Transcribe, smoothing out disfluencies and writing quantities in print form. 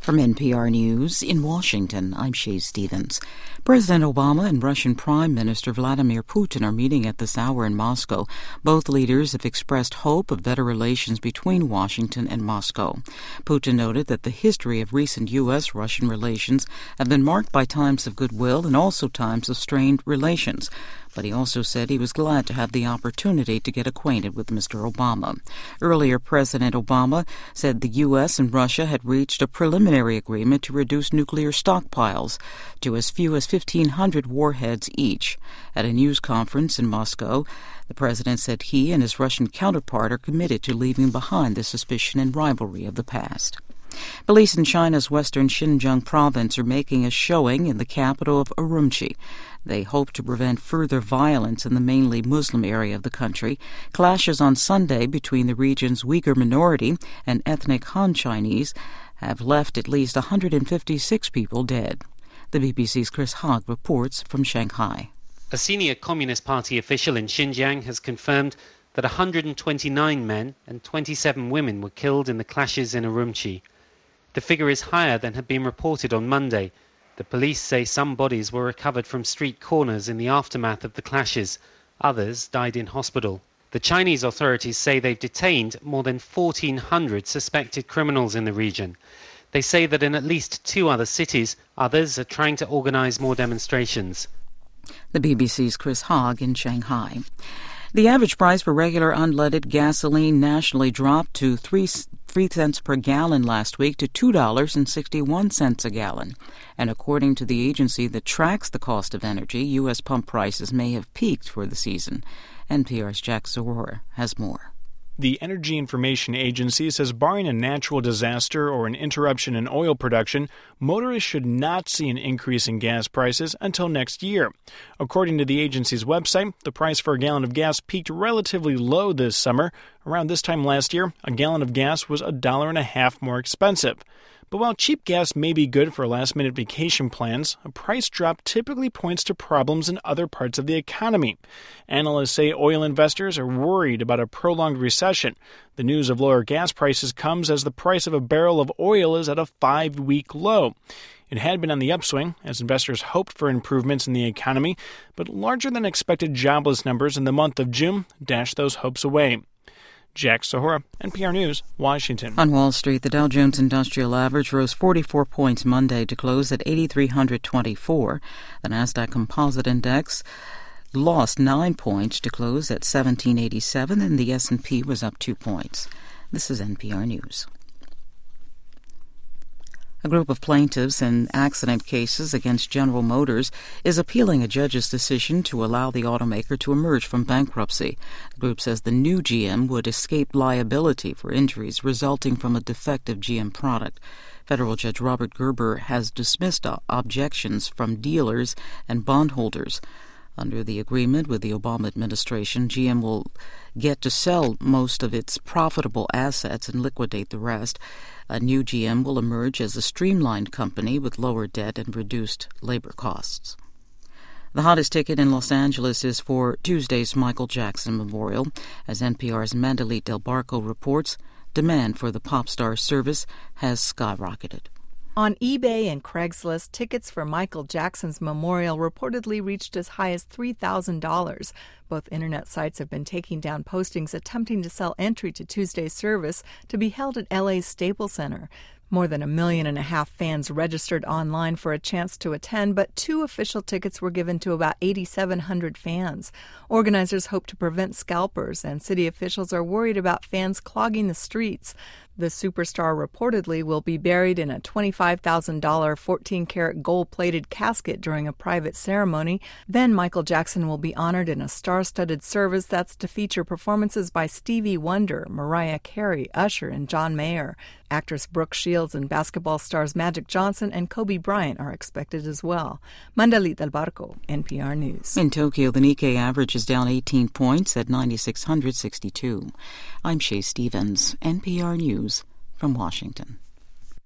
From NPR News in Washington, I'm Shay Stevens. President Obama and Russian Prime Minister Vladimir Putin are meeting at this hour in Moscow. Both leaders have expressed hope of better relations between Washington and Moscow. Putin noted that the history of recent U.S.-Russian relations have been marked by times of goodwill and also times of strained relations. But he also said he was glad to have the opportunity to get acquainted with Mr. Obama. Earlier, President Obama said the U.S. and Russia had reached a preliminary agreement to reduce nuclear stockpiles to as few as 1,500 warheads each. At a news conference in Moscow, the president said he and his Russian counterpart are committed to leaving behind the suspicion and rivalry of the past. Police in China's western Xinjiang province are making a showing in the capital of Urumqi. They hope to prevent further violence in the mainly Muslim area of the country. Clashes on Sunday between the region's Uyghur minority and ethnic Han Chinese have left at least 156 people dead. The BBC's Chris Hogg reports from Shanghai. A senior Communist Party official in Xinjiang has confirmed that 129 men and 27 women were killed in the clashes in Urumqi. The figure is higher than had been reported on Monday. The police say some bodies were recovered from street corners in the aftermath of the clashes. Others died in hospital. The Chinese authorities say they've detained more than 1,400 suspected criminals in the region. They say that in at least 2 other cities, others are trying to organize more demonstrations. The BBC's Chris Hogg in Shanghai. The average price for regular unleaded gasoline nationally dropped to 3 cents per gallon last week to $2.61 a gallon. And according to the agency that tracks the cost of energy, U.S. pump prices may have peaked for the season. NPR's Jack Zarora has more. The Energy Information Agency says barring a natural disaster or an interruption in oil production, motorists should not see an increase in gas prices until next year. According to the agency's website, the price for a gallon of gas peaked relatively low this summer. Around this time last year, a gallon of gas was $1.50 more expensive. But while cheap gas may be good for last-minute vacation plans, a price drop typically points to problems in other parts of the economy. Analysts say oil investors are worried about a prolonged recession. The news of lower gas prices comes as the price of a barrel of oil is at a 5-week low. It had been on the upswing as investors hoped for improvements in the economy, but larger-than-expected jobless numbers in the month of June dashed those hopes away. Jack Sahora, NPR News, Washington. On Wall Street, the Dow Jones Industrial Average rose 44 points Monday to close at 8,324. The Nasdaq Composite Index lost 9 points to close at 1,787, and the S&P was up 2 points. This is NPR News. A group of plaintiffs in accident cases against General Motors is appealing a judge's decision to allow the automaker to emerge from bankruptcy. The group says the new GM would escape liability for injuries resulting from a defective GM product. Federal Judge Robert Gerber has dismissed objections from dealers and bondholders. Under the agreement with the Obama administration, GM will get to sell most of its profitable assets and liquidate the rest. A new GM will emerge as a streamlined company with lower debt and reduced labor costs. The hottest ticket in Los Angeles is for Tuesday's Michael Jackson Memorial. As NPR's Mandalit Del Barco reports, demand for the pop star's service has skyrocketed. On eBay and Craigslist, tickets for Michael Jackson's memorial reportedly reached as high as $3,000. Both internet sites have been taking down postings attempting to sell entry to Tuesday's service to be held at LA's Staples Center. More than 1.5 million fans registered online for a chance to attend, but 2 official tickets were given to about 8,700 fans. Organizers hope to prevent scalpers, and city officials are worried about fans clogging the streets. The superstar reportedly will be buried in a $25,000 14-karat gold-plated casket during a private ceremony. Then Michael Jackson will be honored in a star-studded service that's to feature performances by Stevie Wonder, Mariah Carey, Usher, and John Mayer. Actress Brooke Shields and basketball stars Magic Johnson and Kobe Bryant are expected as well. Mandalit Del Barco, NPR News. In Tokyo, the Nikkei average is down 18 points at 9,662. I'm Shay Stevens, NPR News from Washington.